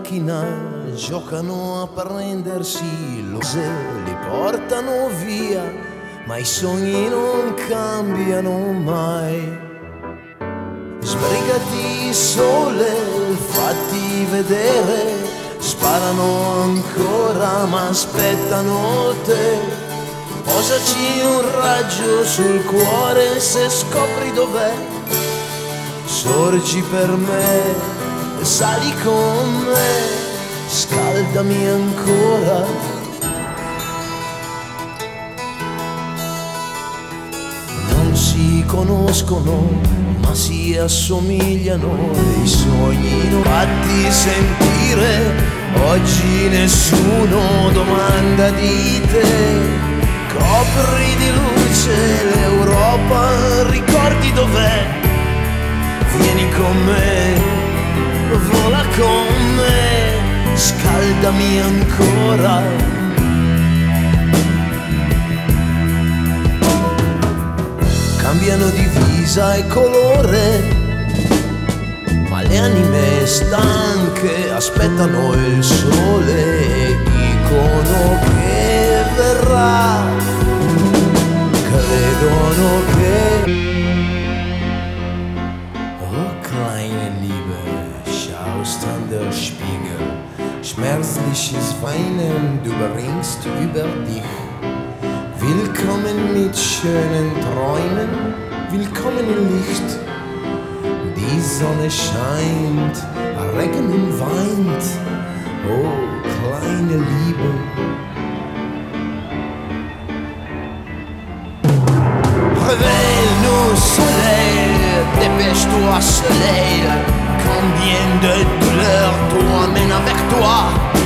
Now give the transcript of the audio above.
macchina giocano a prendersi l'ose, li portano via, ma i sogni non cambiano mai. Sbrigati sole, fatti vedere, sparano ancora ma aspettano te. Posaci un raggio sul cuore se scopri dov'è. Sorgi per me, sali con me, scaldami ancora. Non si conoscono ma si assomigliano, i sogni non fatti sentire. Oggi nessuno domanda di te. Copri di luce l'Europa, ricordi dov'è? Vieni con me, vola con me, scaldami ancora. Cambiano divisa e colore, ma le anime stanche aspettano il sole e dicono che verrà, credono che... Oh kleine Liebe, schaust an der Spiegel, schmerzliches Weinen, du bringst über dich. Willkommen mit schönen Träumen, willkommen im Licht. Die Sonne scheint, Regen weint, oh kleine Liebe. Réveille-nous soleil, dépêche-toi soleil. Combien de douleurs t'emmène avec toi?